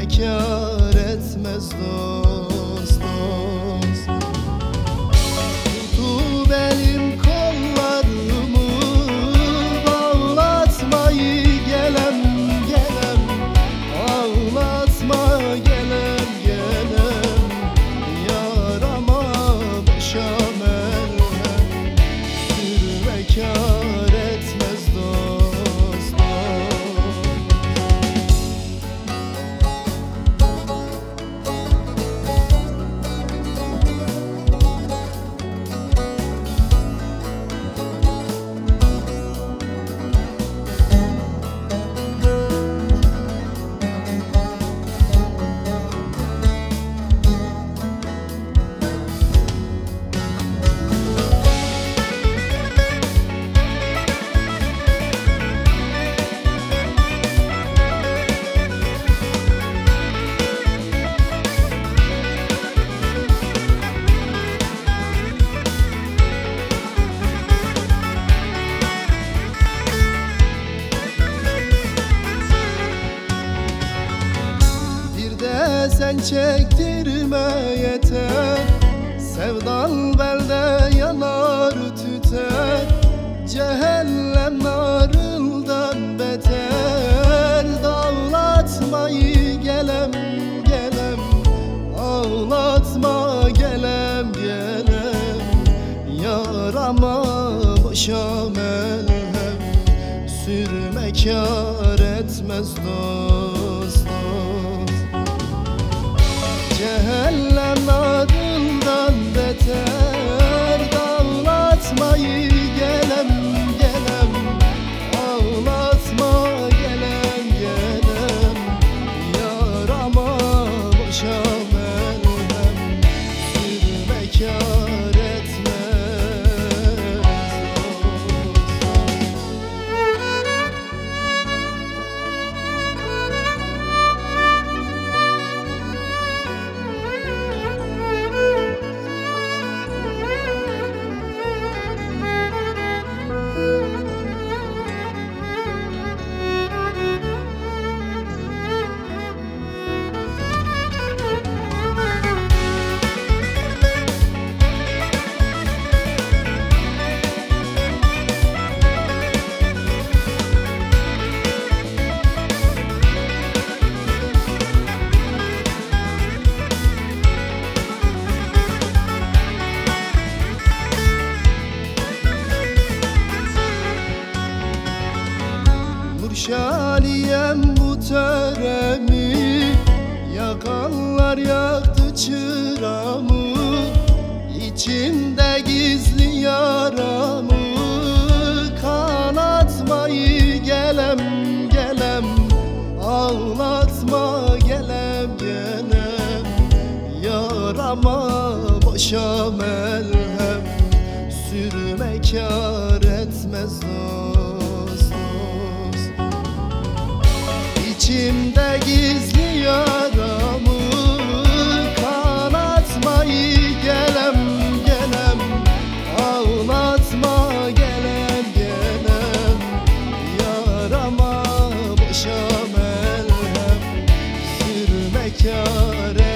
Sürme kâr etmez dost dost. Tutup elim kollarımı, ağlatmayı gelem gelem, ağlatma gelem gelem, yarama başa merhem. Sürme kâr etmez dost dost. Sen çektirme yeter, sevdan belde yanar tüter. Cehennem narından beter, dağlatmayı gelem gelem, ağlatma gelem gelem, yarama başa merhem. Sürme kâr etmez dost dost. Cehennem ardından beter, dağlatmayı gelem gelem, ağlatma gelem gelem, yarama başa merhem. Sürme kâr etmez dost. Şaliyem bu töremi, yakanlar yaktı çıramı. İçimde gizli yaramı, kanatmayı gelem gelem, ağlatma gelem gelem, yarama başa merhem. Sürme kâr etmez dost dost. İçimde gizli yaramı, kanatmayı gelem gelem, ağlatma gelem gelem, yarama başa merhem. Sürme kâr